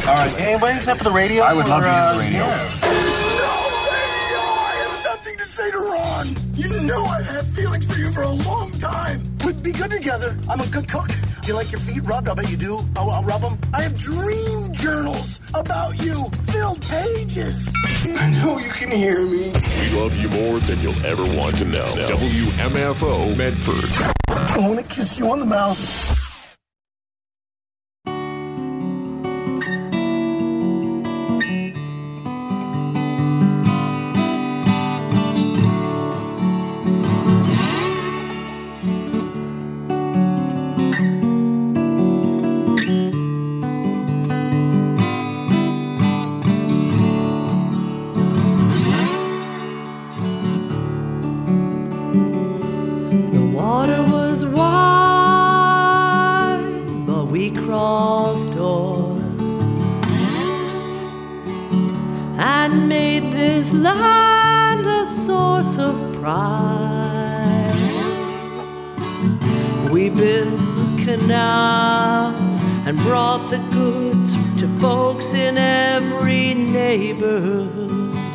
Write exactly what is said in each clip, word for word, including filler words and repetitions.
All right, anybody except for the radio? I would or, love to uh, hear the radio. Yeah. To say to Ron, you know I've had feelings for you for a long time. We'd be good together. I'm a good cook. You like your feet rubbed? I bet you do. I'll, I'll rub them. I have dream journals about you, filled pages. I know you can hear me. We love you more than you'll ever want to know. W M F O Medford. I want to kiss you on the mouth. Land a source of pride. We built canals and brought the goods to folks in every neighborhood.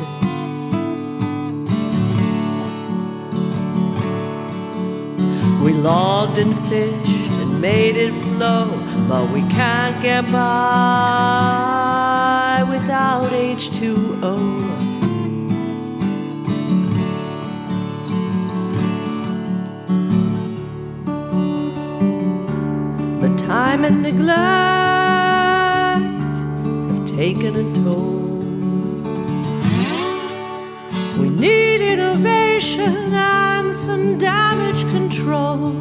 We logged and fished and made it flow, but we can't get by without H two O. Time and neglect have taken a toll. We need innovation and some damage control.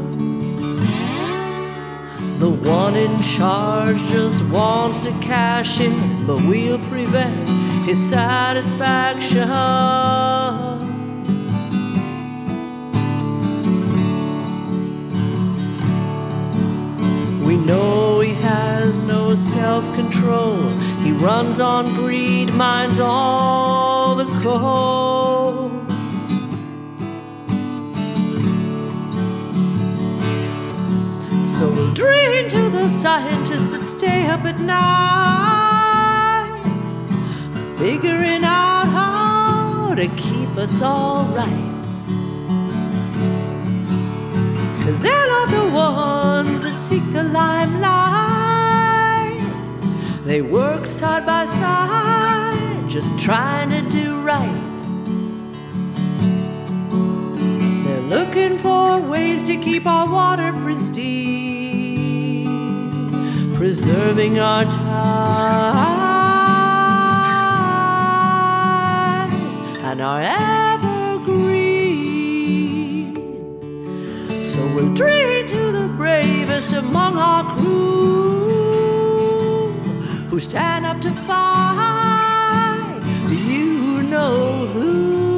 The one in charge just wants to cash in, but we'll prevent his satisfaction. We know he has no self-control. He runs on greed, mines all the coal. So we'll drain to the scientists that stay up at night, figuring out how to keep us all right. 'Cause they're not the ones that seek the limelight. They work side by side, just trying to do right. They're looking for ways to keep our water pristine, preserving our tides and our evergreens. So we'll drink to the bravest among our crew, who stand up to fight, you know who.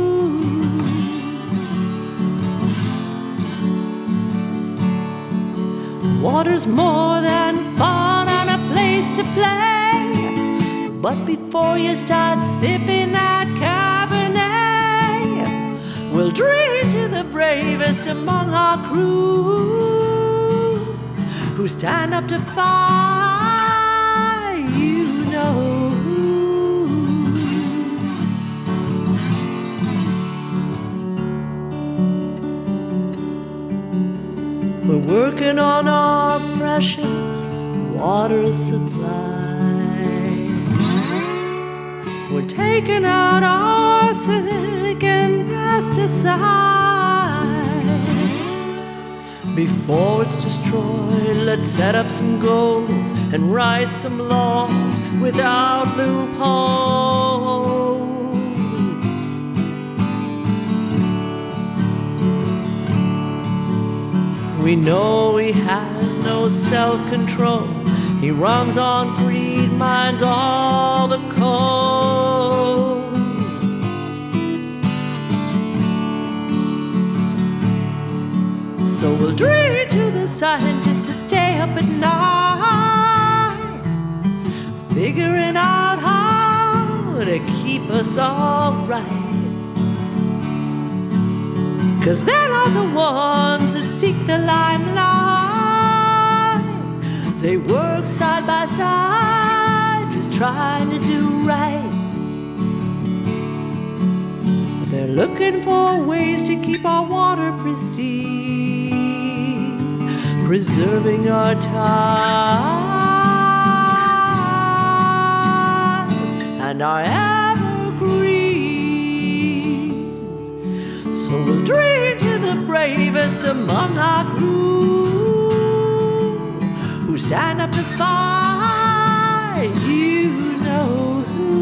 Water's more than fun and a place to play, but before you start sipping that Cabernet, we'll drink to the bravest among our crew, who stand up to fight, you know who. We're working on our precious water supply. We're taking out arsenic and pesticide. Before it's destroyed, let's set up some goals and write some laws without loopholes. We know he has no self-control. He runs on greed, mines all the coal. So we'll drink to the scientists that stay up at night, figuring out how to keep us all right. 'Cause they're not the ones that seek the limelight. They work side by side, trying to do right. They're looking for ways to keep our water pristine, preserving our tides and our evergreens. So we'll drink to the bravest among our crew, who stand up to fight, you know who.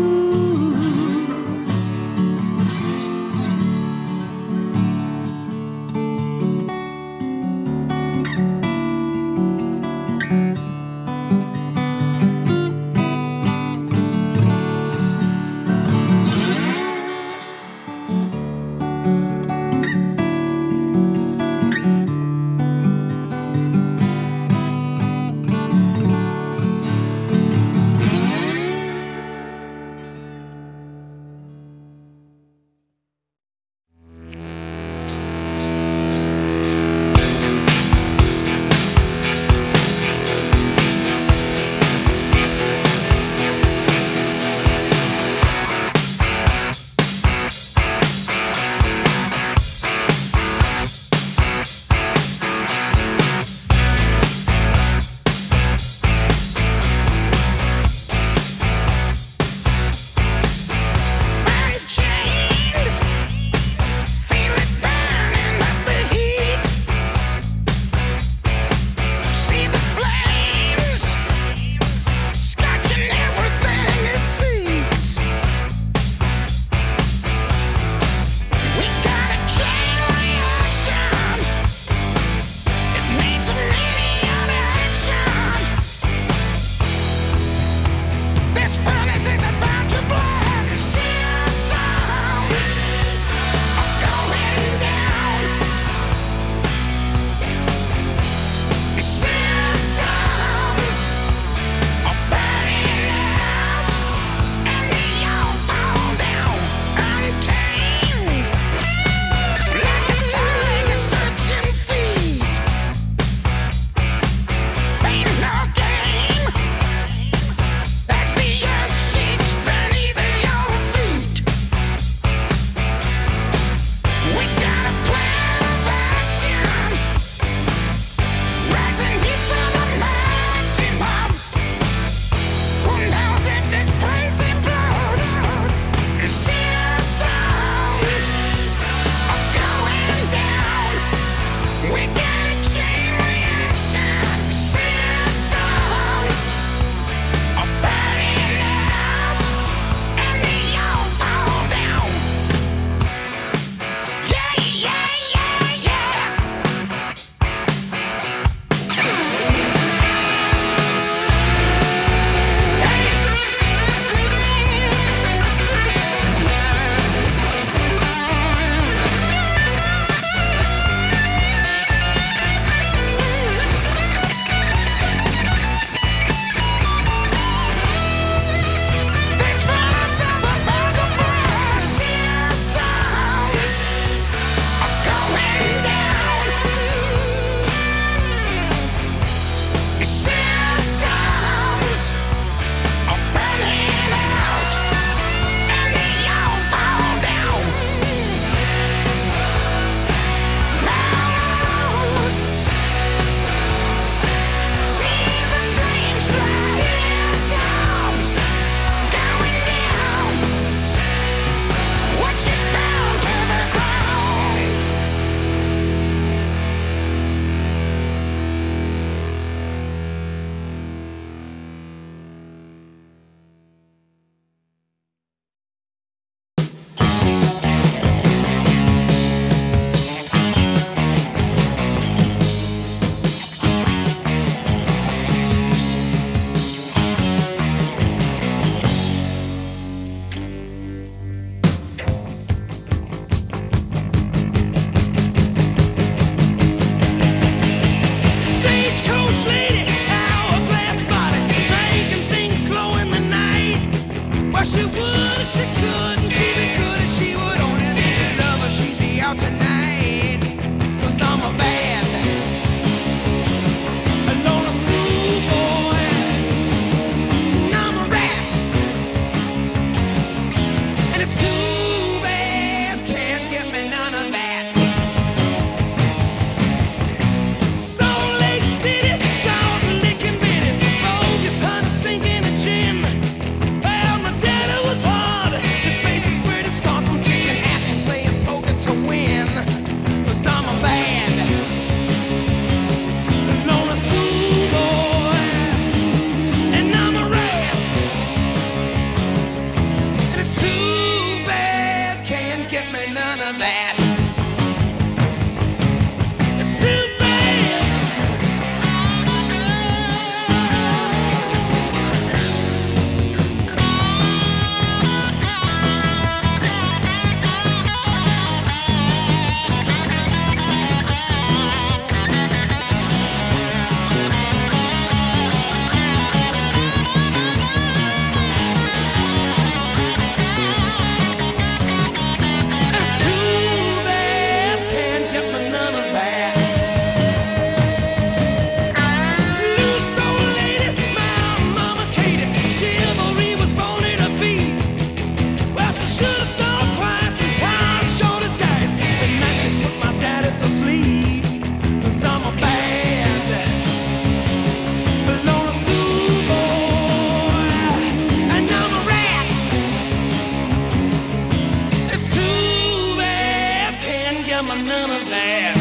bad.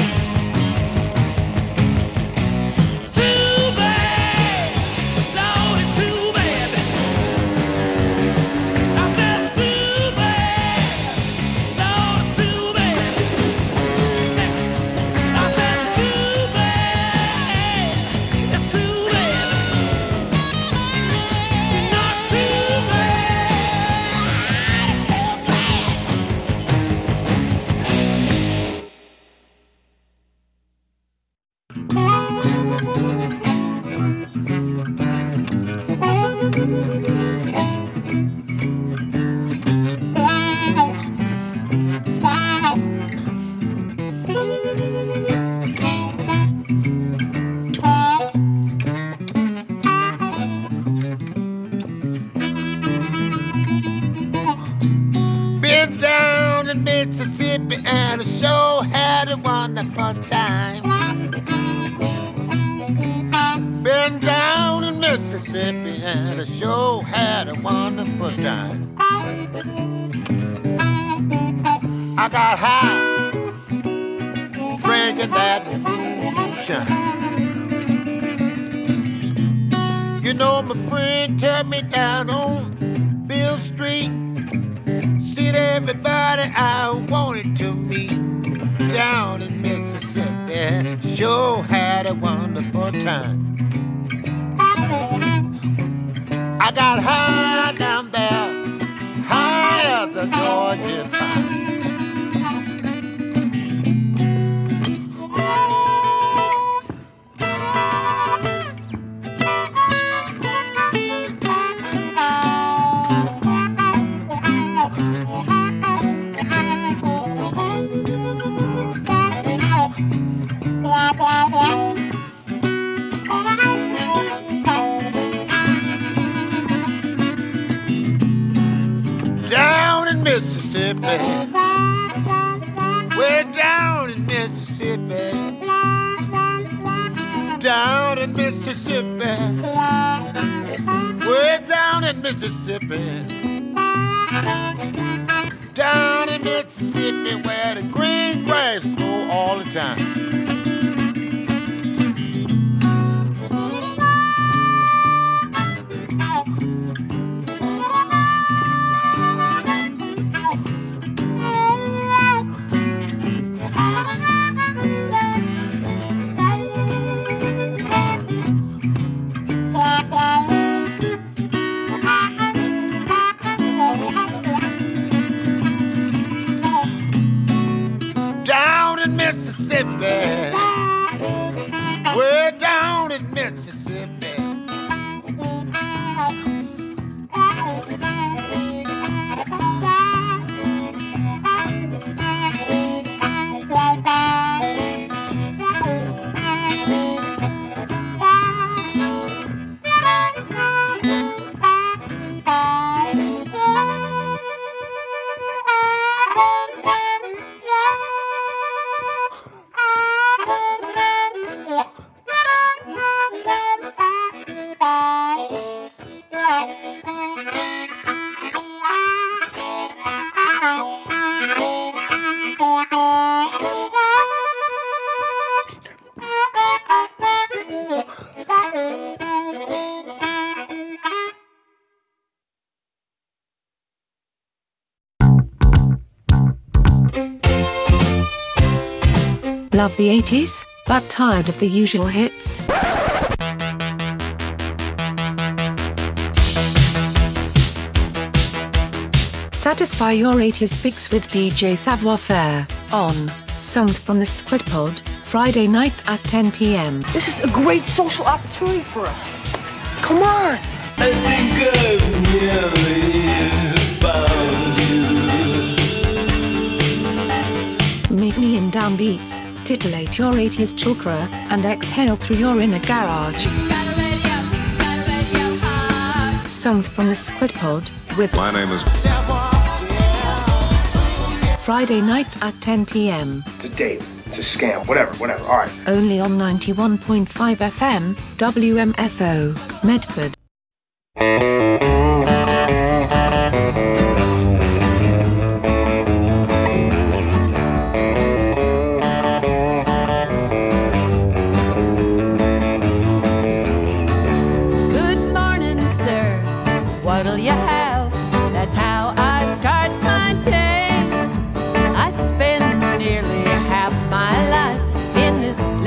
Too bad, Lord, it's too bad. I said it's too bad, Lord, it's too bad. I said it's too bad, it's too bad. You know it's too bad, it's too Been down in Mississippi and I sure had a wonderful time. Been down in Mississippi and I sure had a wonderful time. I got high, drinking that moonshine. You know my friend took me down on Bill Street. Seen everybody I wanted to meet down in Mississippi. Sure had a wonderful time. I got high down there, high as the Georgia pine. Down in Mississippi, way down in Mississippi, down in Mississippi, way down in Mississippi, down in Mississippi where the green grass grow all the time. Down in Mississippi, way down in Mississippi. Love the eighties, but tired of the usual hits? Satisfy your eighties fix with D J Savoir Faire, on Songs from the Squid Pod, Friday nights at ten p m. This is a great social opportunity for us. Come on! I think I've nearly found you. Meet me in downbeats, titillate your eighties chakra, and exhale through your inner garage. Songs from the Squid Pod, with My name is Friday nights at ten p m. It's a date. It's a scam. Whatever, whatever. All right. Only on ninety-one point five F M, W M F O, Medford.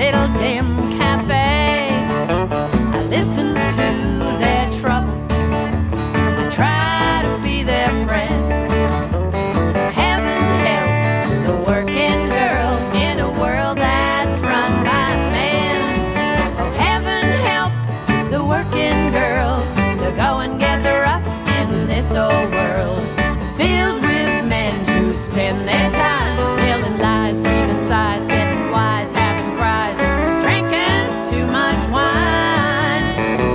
little dim cafe. I listen to their troubles. I try to be their friend. Heaven help the working girl in a world that's run by men. Oh, heaven help the working girl to go and get the rough in this old world, filled with men who spend their time telling lies, breathing sighs, getting wise, having cries, drinking too much wine.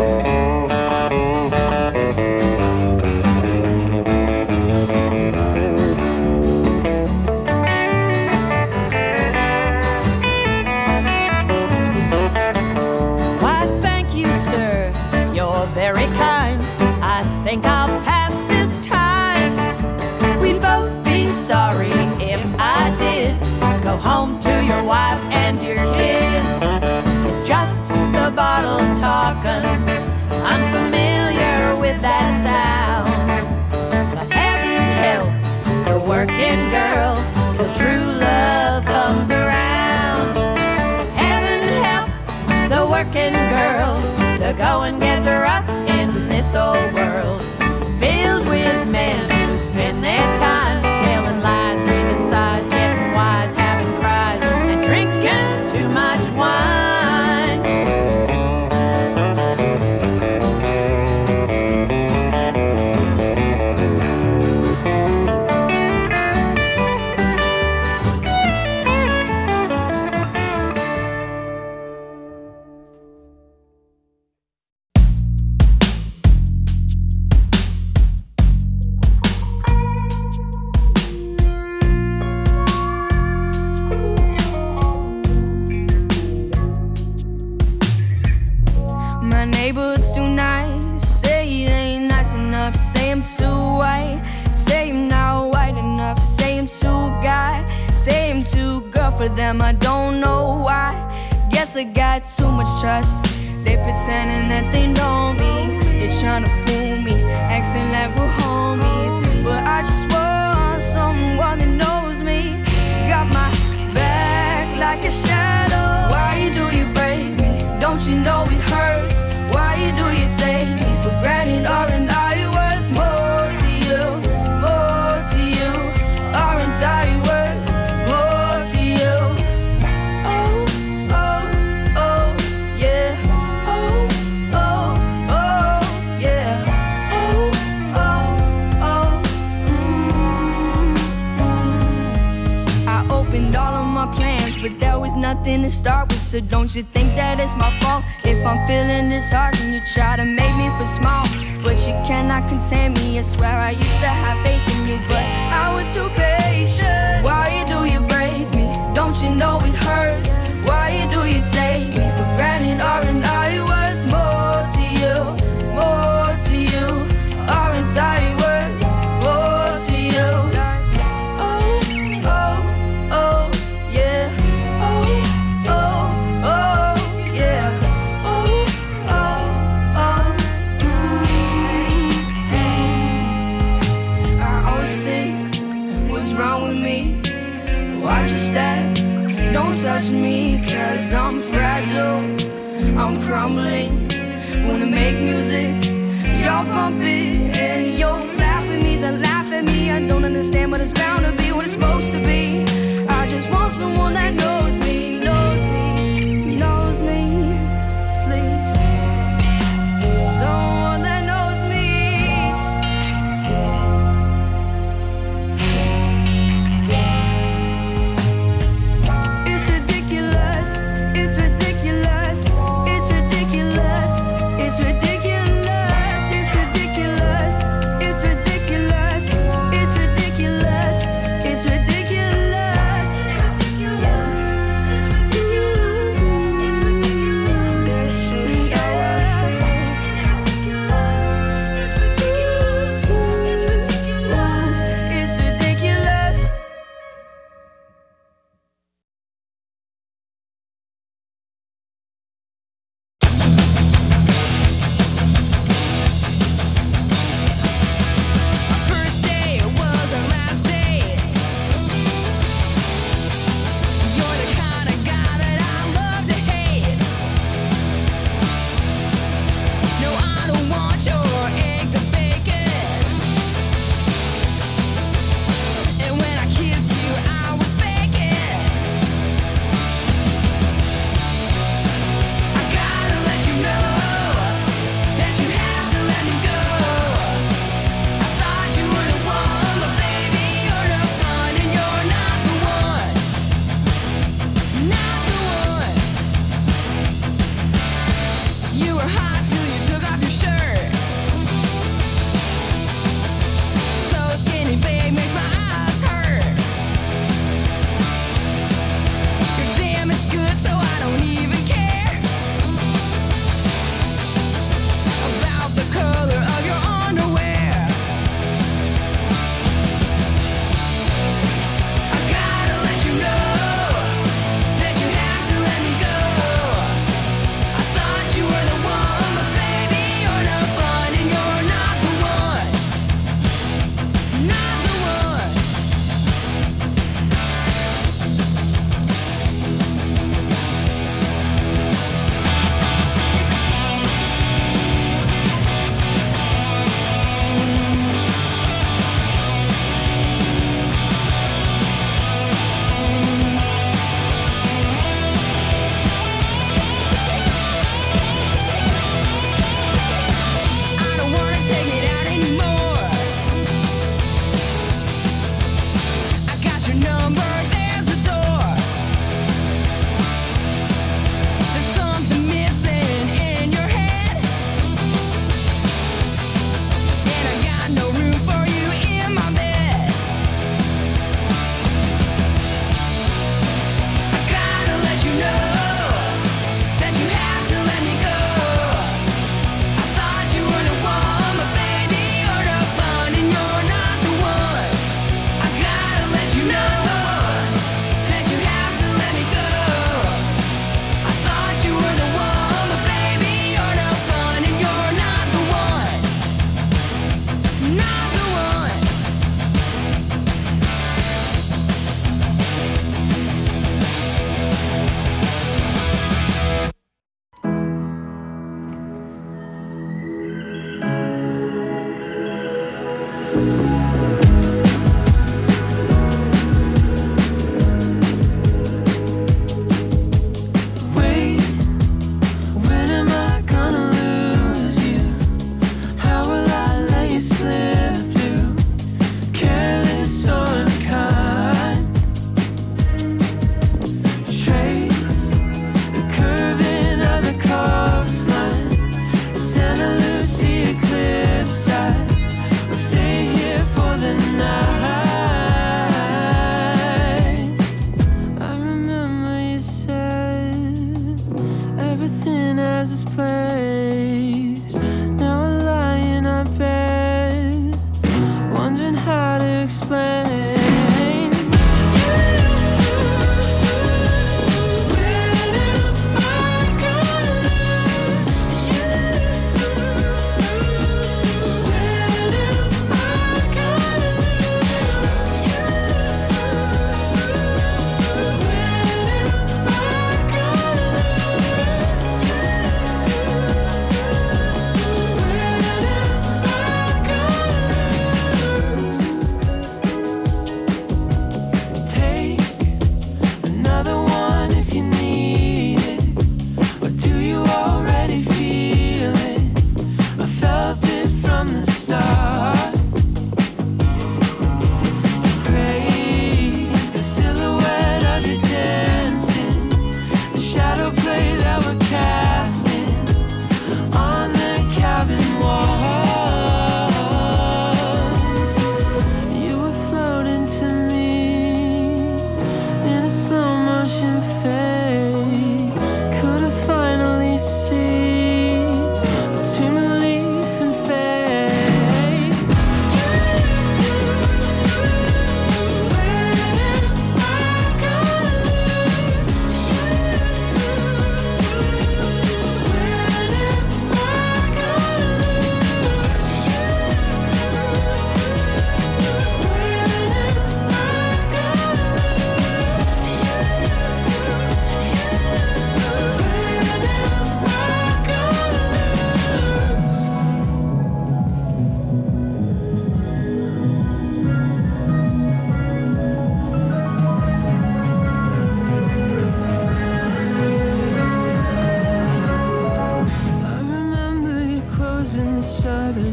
Why, thank you, sir, you're very kind. I think I'll pass this time. We'd both be sorry if I did go home to your wife and your kids. It's just the bottle talking, unfamiliar with that sound. But heaven help the working girl till true love comes around. Heaven help the working girl to go and get the rough in this old world, filled with men who spend their time telling lies, breathing sighs, getting wise, having cries, and drinking too much wine. My neighborhood's too nice. Say it ain't nice enough. Say I'm too white. Say I'm not white enough. Say I'm too guy. Say I'm too girl for them. I don't know why. Guess I got too much trust. They pretending that they know me. They're trying to fool me, acting like we're homies. But I just want someone that knows me. Got my back like a shadow. Why do you break me? Don't you know it hurts? Why do you take me for granted? Aren't I worth more to you? More to you? Aren't I worth more to you? Oh, oh, oh, yeah. Oh, oh, oh, yeah. Oh, oh, oh, mm, mm. I opened all of my plans, but there was nothing to start with. So don't you think that it's my fault if I'm feeling disheartened? You try to make me feel small, but you cannot contain me. I swear I used to have faith in you, but I was too patient. Why do you break me? Don't you know it hurts? Why do you take me for granted? Aren't I worth more to you? More to you? Aren't I worth more to you? Oh, oh, oh, yeah. Oh, oh, oh, yeah. Oh, oh, oh, mm. I always think, what's wrong with me? Watch your step, don't touch me, cause I'm fragile, I'm crumbling. Wanna make music, y'all bump it, and you'll laugh at me, then laugh at me. I don't understand, but it's bound to be what it's supposed to be. I just want someone that knows me, knows me, knows me, please. Someone that knows me. It's ridiculous, it's ridiculous, it's ridiculous, it's ridiculous, it's ridiculous, it's ridiculous, it's ridiculous, it's ridiculous, yes.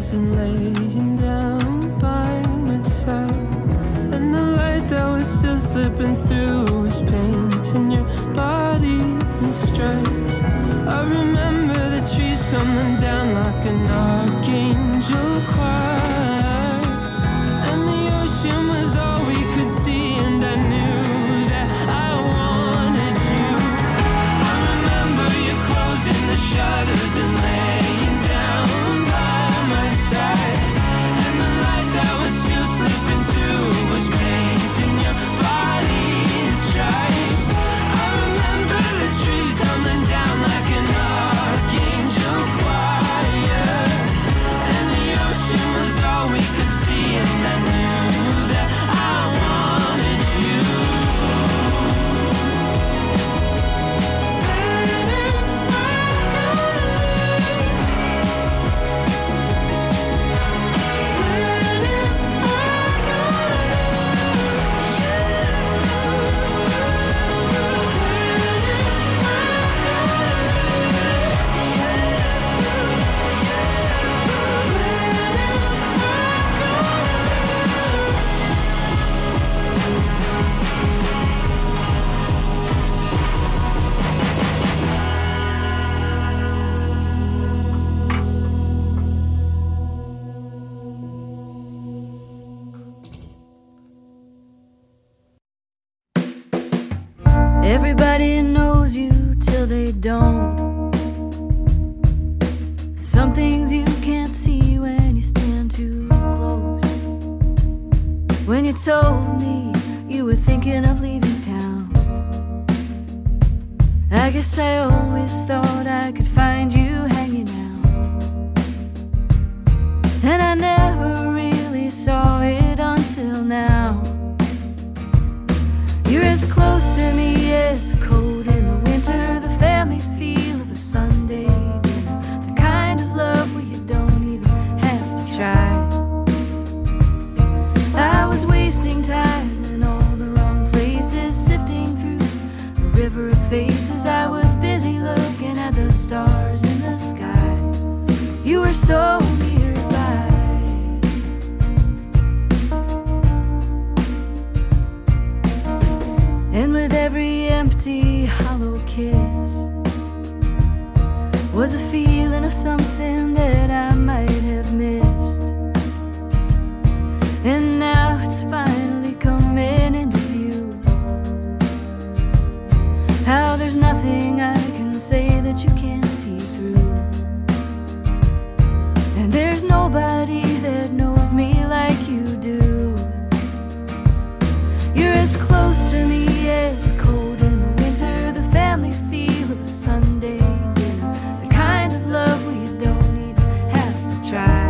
shadows and laying down by my side. And the light that was still slipping through was painting your body in stripes. I remember the trees tumbling down like an archangel choir. And the ocean was all we could see, and I knew that I wanted you. I remember you closing the shutters and laying down by my side. And the light that was still slipping through was painting your body in stripes. I remember the trees tumbling down like an archangel choir. And the ocean was all we could see, and I knew that I wanted you. Everybody knows you till they don't. Some things you can't see when you stand too close. When you told me you were thinking of leaving town, I guess I always thought I could find you hanging out. And I never really saw it until now. You're as close to me as cold in the winter, the family feel of a Sunday dinner, the kind of love where you don't even have to try. I was wasting time in all the wrong places, sifting through a river of faces. I was busy looking at the stars in the sky. You were so nearby. And with every empty, hollow kiss was a feeling of something that I might have missed. And now it's finally coming into view, how there's nothing I can say that you can't see through. And there's nobody that knows me like you do. You're as close to me as a cold in the winter, the family feel of a Sunday dinner, the kind of love where you don't even have to try.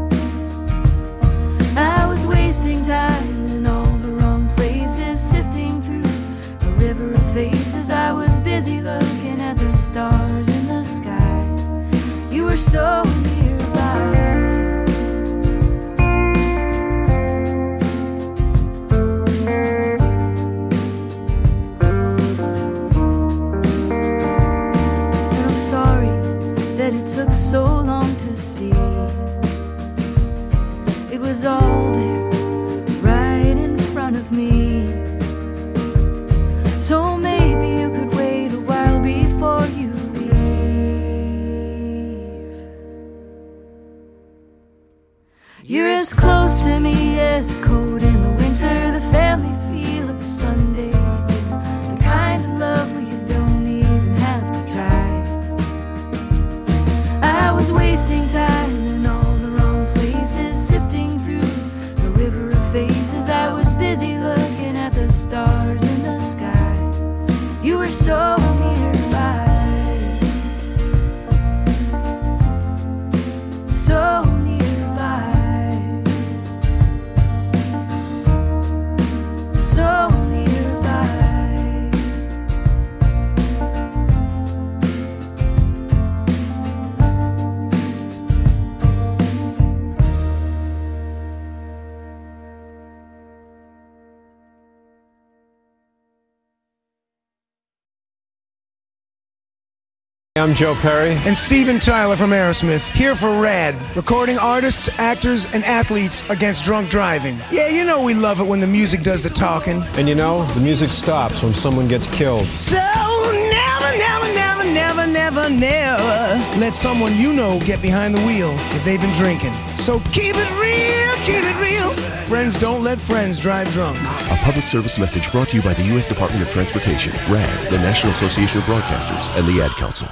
I was wasting time in all the wrong places, sifting through a river of faces. I was busy looking at the stars in the sky. You were so nearby. It took so long to see. It was all there, right in front of me. So maybe you could wait a while before you leave. You're as close to me as a cold in the winter, the family feel of a Sunday dinner, the kind of love where you don't even have to try. I was wasting time in all the wrong places, sifting through a river of faces. I was busy looking at the stars in the sky. You were so nearby, so nearby. I'm Joe Perry. And Steven Tyler from Aerosmith, here for RAD, recording artists, actors, and athletes against drunk driving. Yeah, you know we love it when the music does the talking. And you know, the music stops when someone gets killed. So never, never, never, never, never, never let someone you know get behind the wheel if they've been drinking. So keep it real, keep it real. Friends don't let friends drive drunk. A public service message brought to you by the U S Department of Transportation, RAD, the National Association of Broadcasters, and the Ad Council.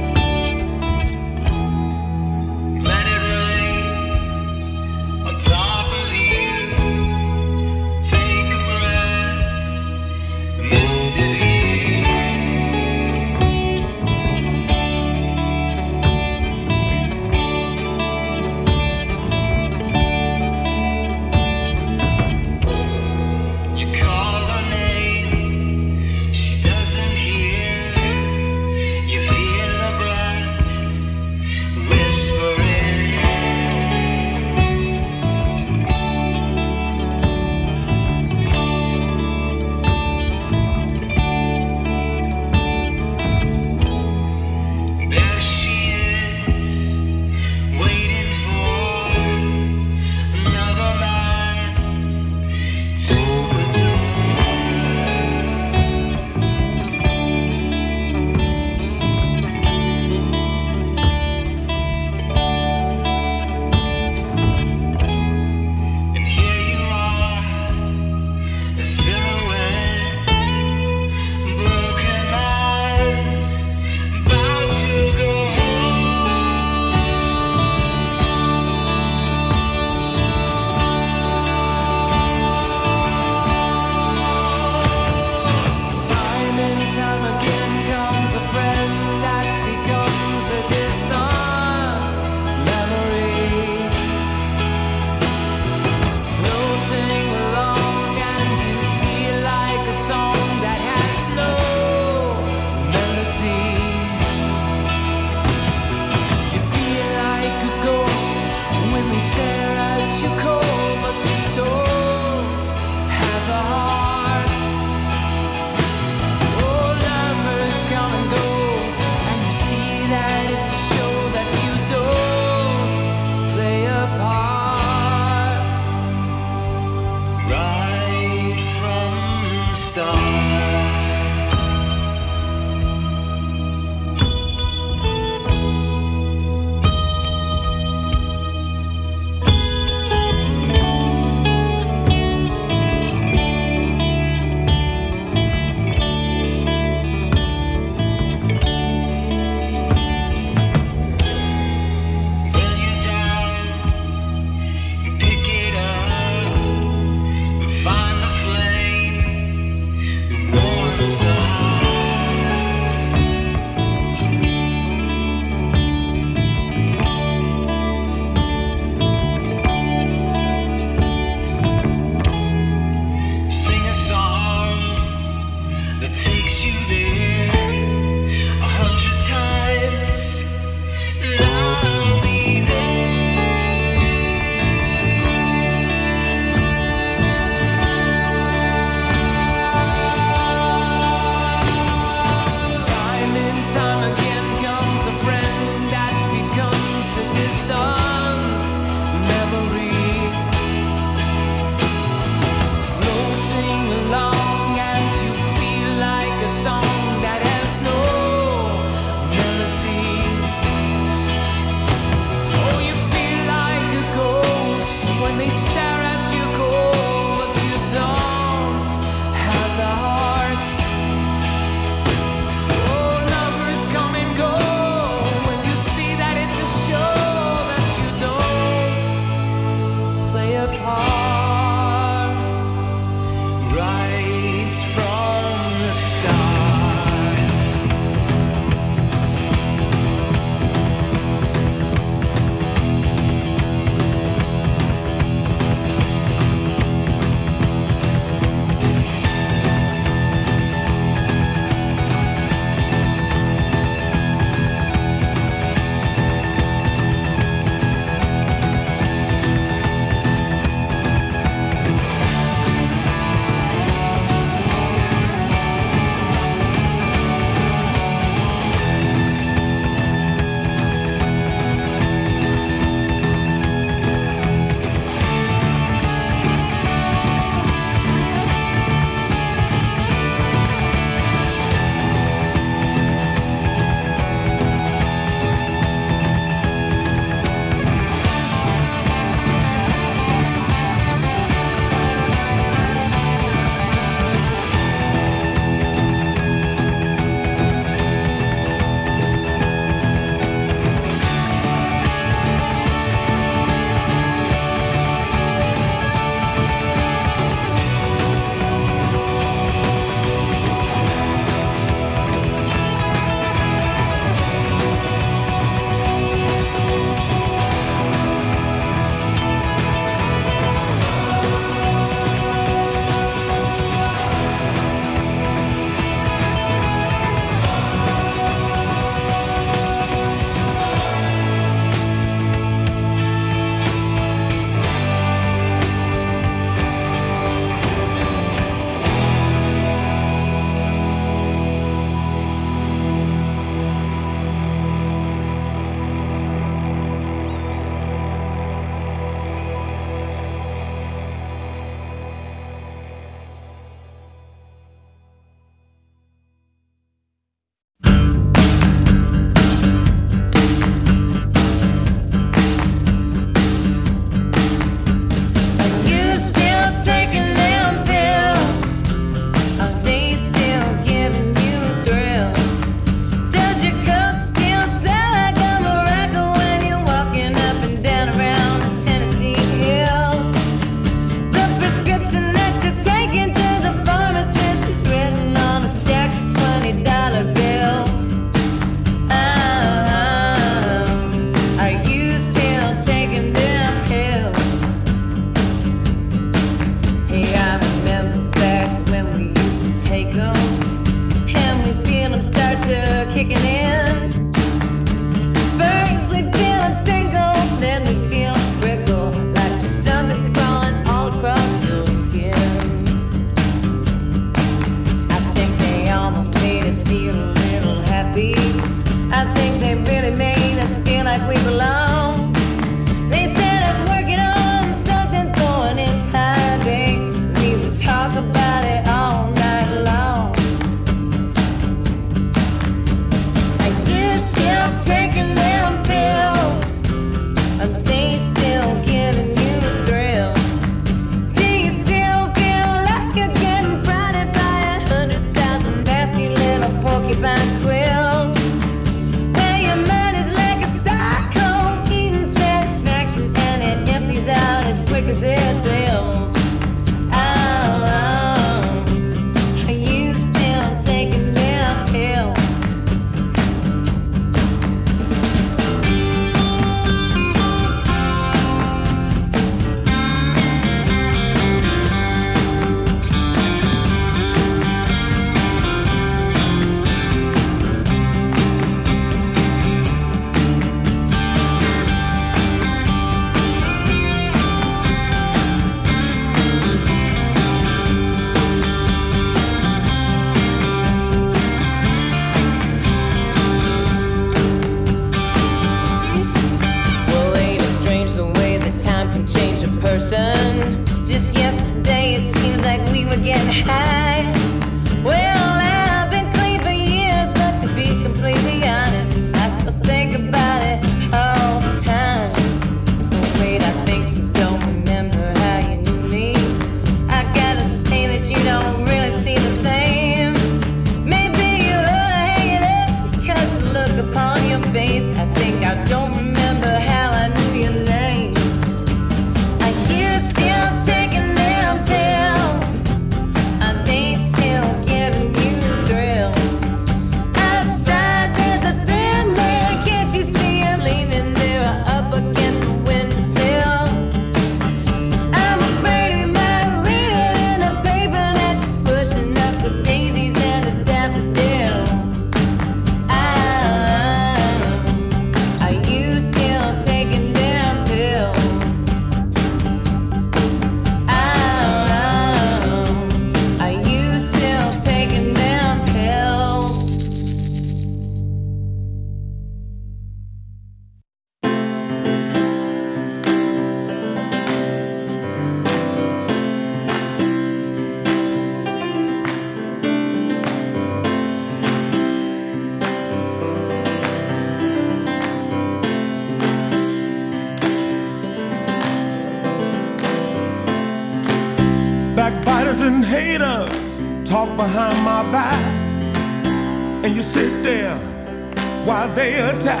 Listen, haters talk behind my back, and you sit there while they attack.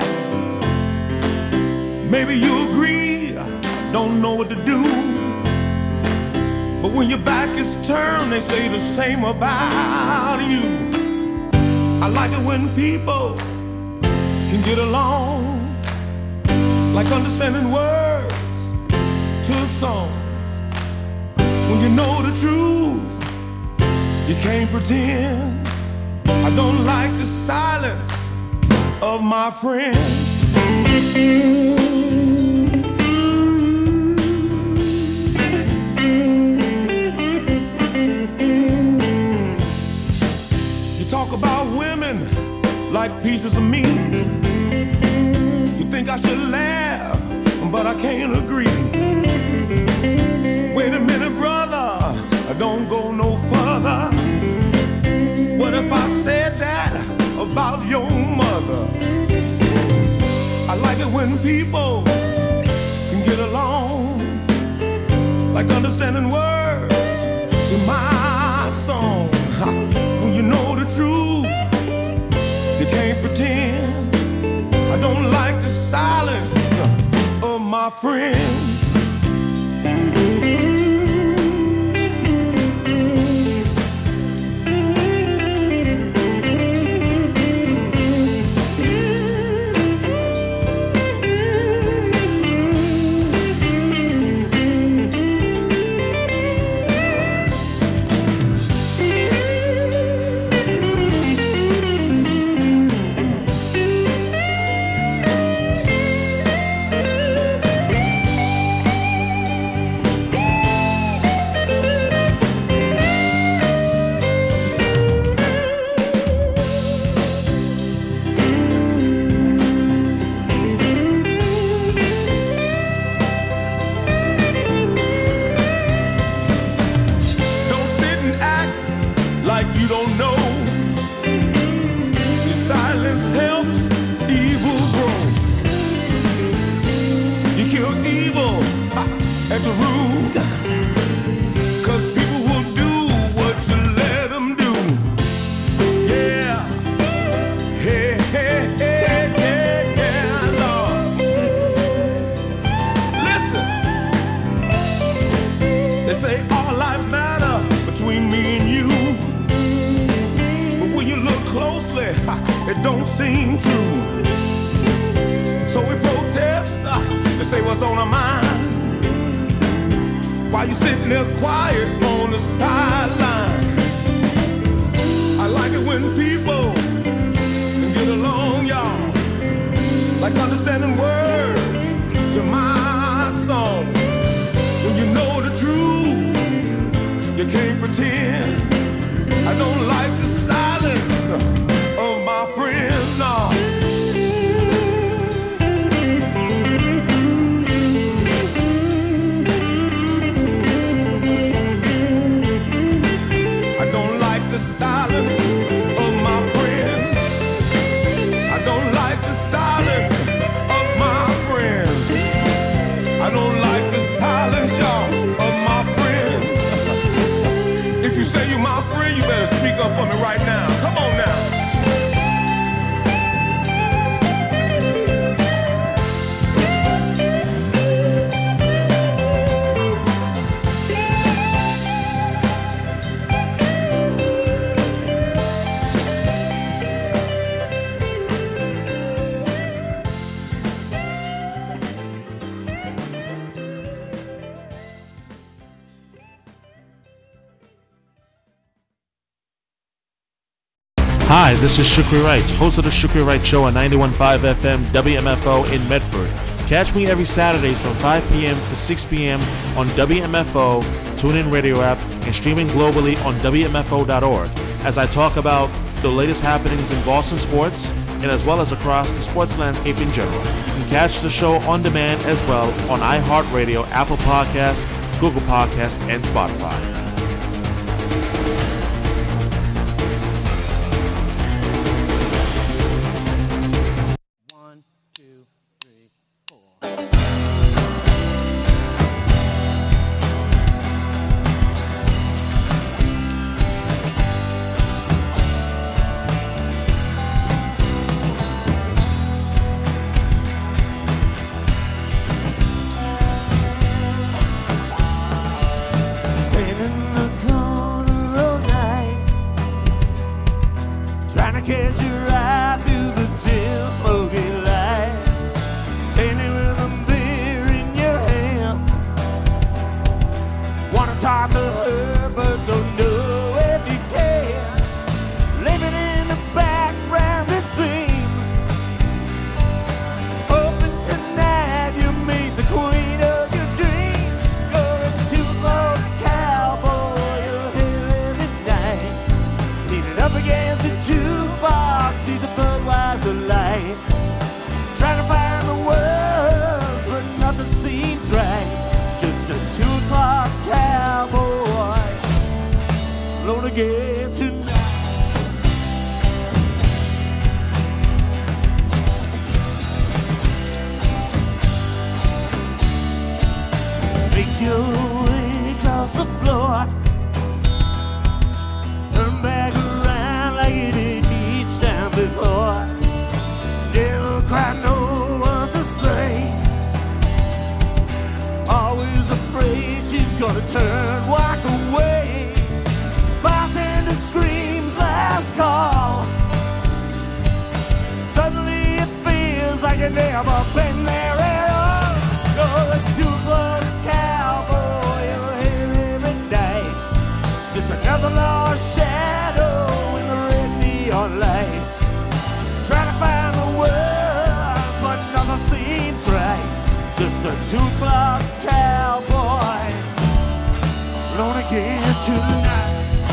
Maybe you agree, I don't know what to do, but when your back is turned, they say the same about you. I like it when people can get along, like understanding words to a song. When you know the truth, you can't pretend. I don't like the silence of my friends. You talk about women like pieces of meat. You think I should laugh, but I can't agree. Wait a minute, brother, don't go no further. What if I said that about your mother? I like it when people can get along, like understanding words to my song. When you know the truth, you can't pretend. I don't like the silence of my friends. It don't seem true. So we protest uh, and say what's on our mind, while you sitting there quiet on the sideline. I like it when people can get along, y'all, like understanding words to my song. When you know the truth, you can't pretend. I don't like the silence of my friends, no. I don't like the silence of my friends. I don't like the silence of my friends. I don't like the silence, y'all, of my friends. If you say you're my friend, you better speak up for me right now. Come on now. Hi, this is Shukri Wright, host of the Shukri Wright Show on ninety-one point five F M W M F O in Medford. Catch me every Saturdays from five p.m. to six p.m. on W M F O, TuneIn Radio app, and streaming globally on W M F O dot org as I talk about the latest happenings in Boston sports and as well as across the sports landscape in general. You can catch the show on demand as well on iHeartRadio, Apple Podcasts, Google Podcasts, and Spotify. again tonight. Make your way across the floor. Turn back around like you did each time before. Never quite know what to say. Always afraid she's gonna turn, walk away. Bartender screams last call. Suddenly it feels like you've never been there at all. You're a two-blood cowboy, you're here every day. Just another lost shadow in the red neon light. Trying to find the words, but nothing seems right. Just a two-block cowboy, alone again tonight.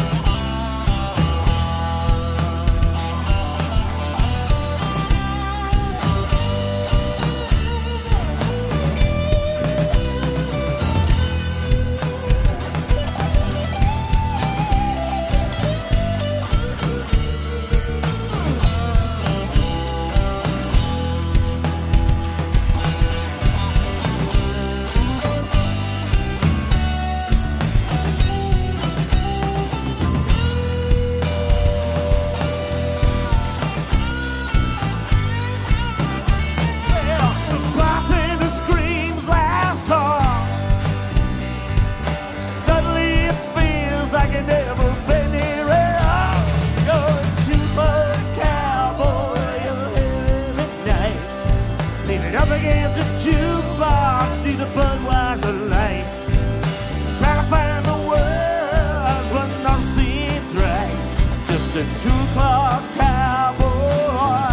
Two o'clock cowboy,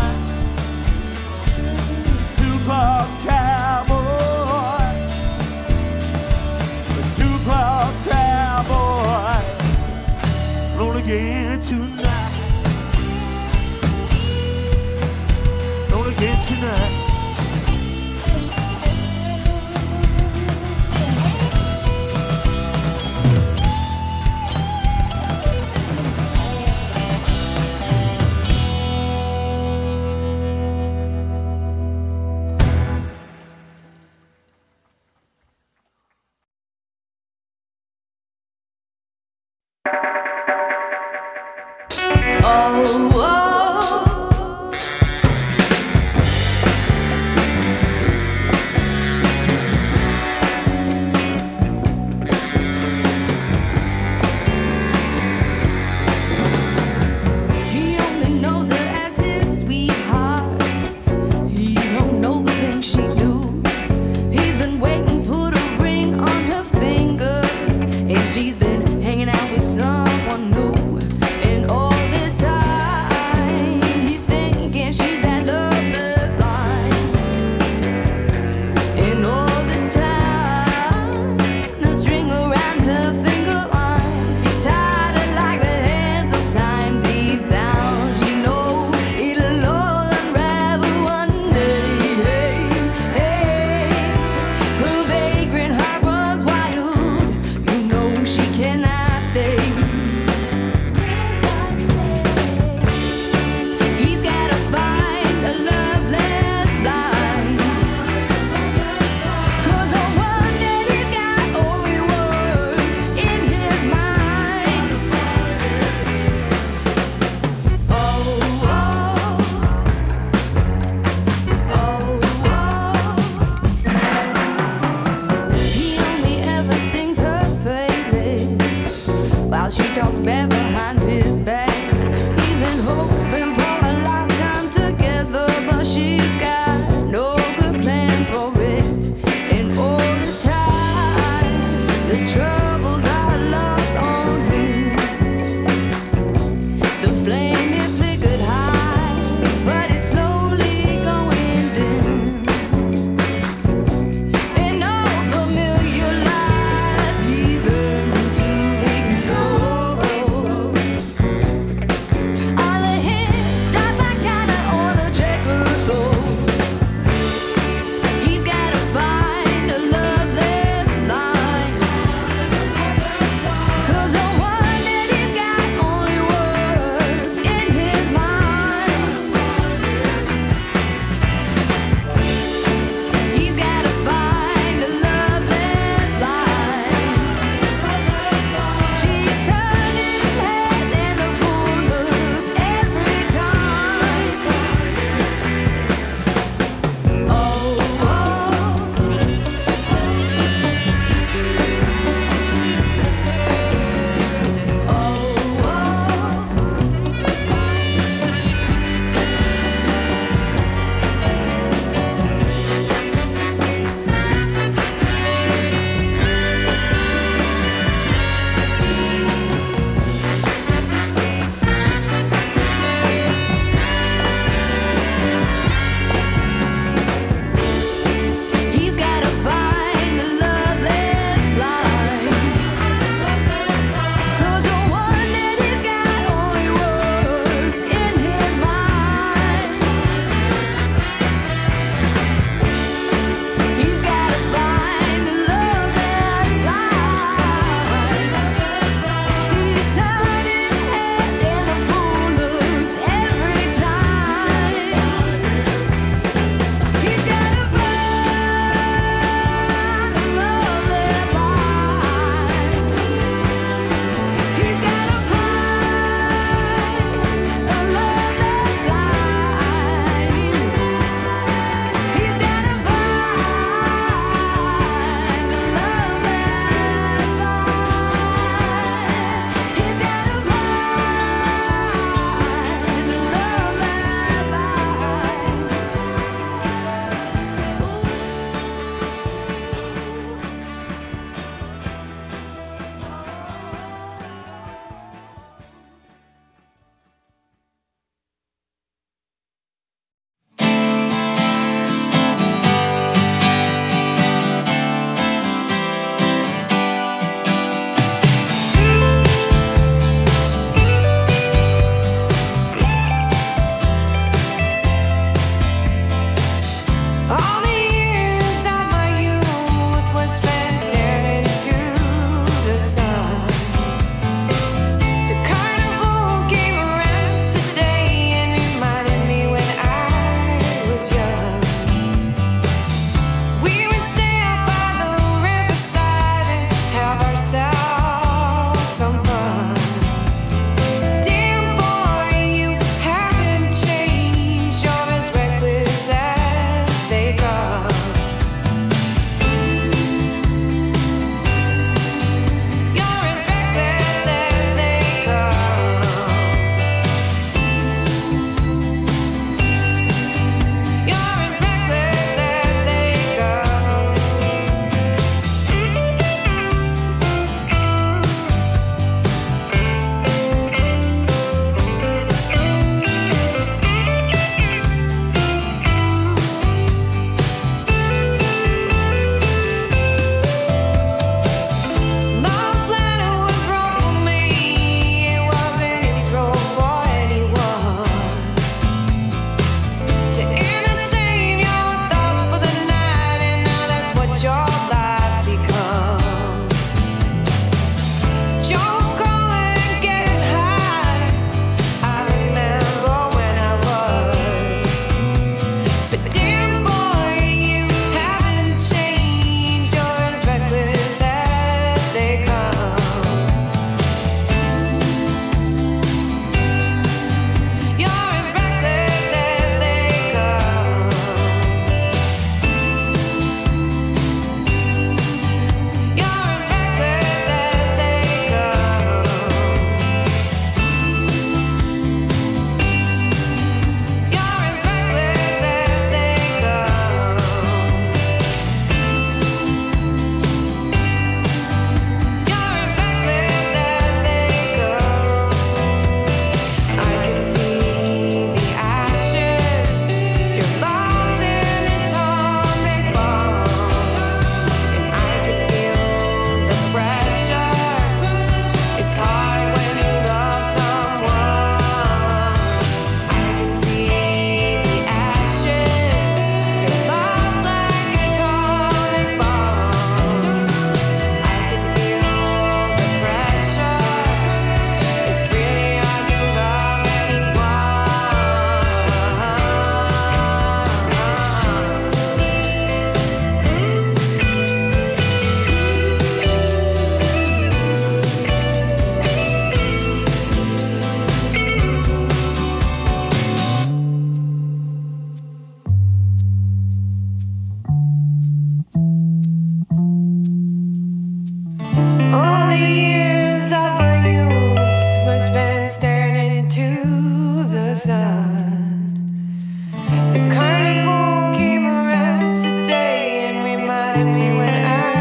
two o'clock cowboy, two o'clock cowboy, roll again tonight, roll again tonight.